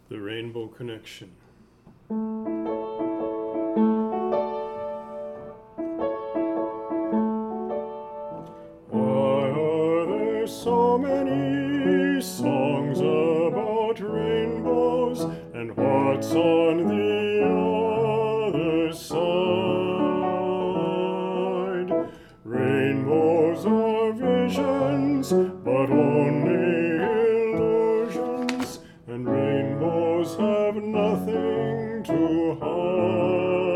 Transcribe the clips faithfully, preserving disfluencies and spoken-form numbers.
The Rainbow Connection. Why are there so many songs about rainbows, and what's on the other side? Rainbows are visions, but only illusions, and rainbows have nothing to hide.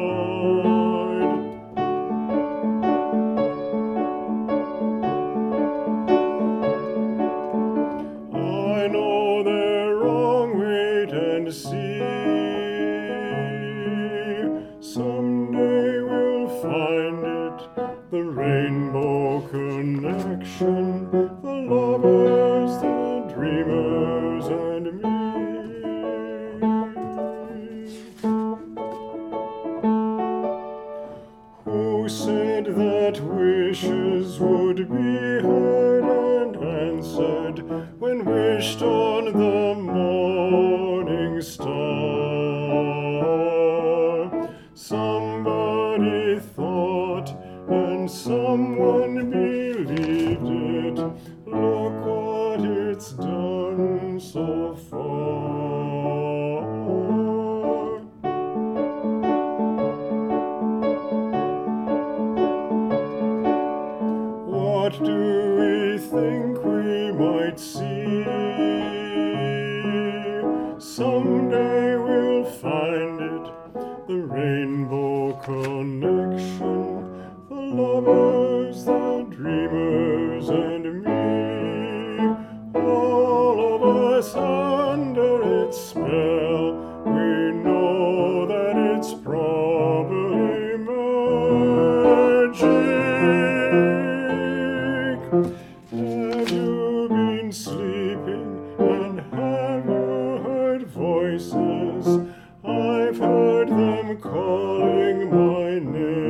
I know they're wrong, wait and see. Someday we'll find it, the rainbow connection, the lovers, the dreamers, and me. Who said that wishes would be heard and answered when wished on the morning star? Somebody thought and someone believed it. Look what it's done so far. What do we think we might see? Someday we'll find it, the rainbow connection, the lovers, the dreamers, and me. All of us under its spell, we know that it's probably magic. Have you been sleeping, and have you heard voices? I've heard them calling my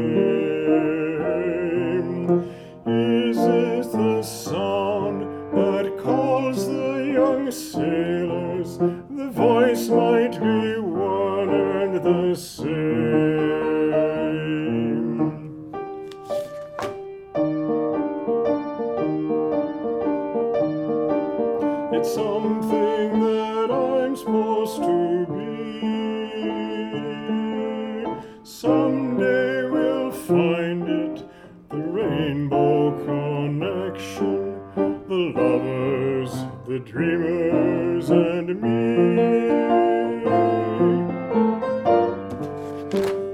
name. Is it the sound that calls the young sailors? The voice might be one and the same. It's something that I'm supposed to be. Someday we'll find it, the rainbow connection, the lovers, the dreamers, and me.